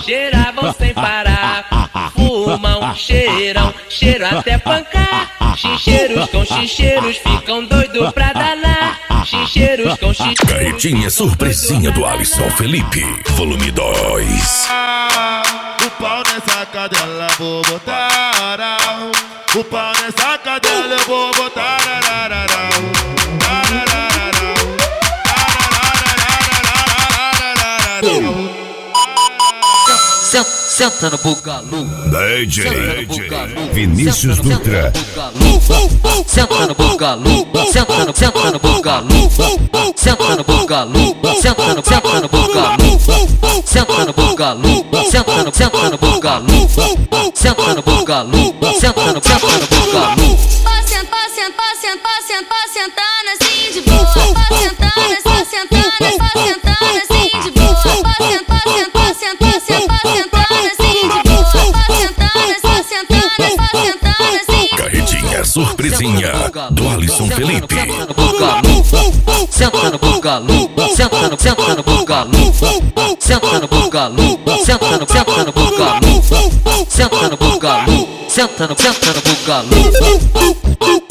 cheiravam sem parar. Fumam, cheiram, cheiro até pancar. Xincheiros com xincheiros ficam doidos pra danar. Xincheiros com xincheiros. Carretinha surpresinha do Alisson Felipe, volume 2. O pau nessa cadela vou botar. O pau nessa cadela eu vou botar. Senta no bugalu. DJ Vinícius Dutra. Senta no bugalu. Senta no bugalu. Senta no bugalu. Senta no bugalu. Senta no bugalu. Senta no bugalu. Senta no bugalu. Senta no bugalu. Pode sentar assim de boa. Pode sentar assim de boa. Pode sentar assim de boa. Carretinha surpresinha do Alisson Felipe. Senta no bugalu. Senta no bugalu. Senta no bugalu. Senta no bugalu. Senta no bugalu. Senta no bugalu.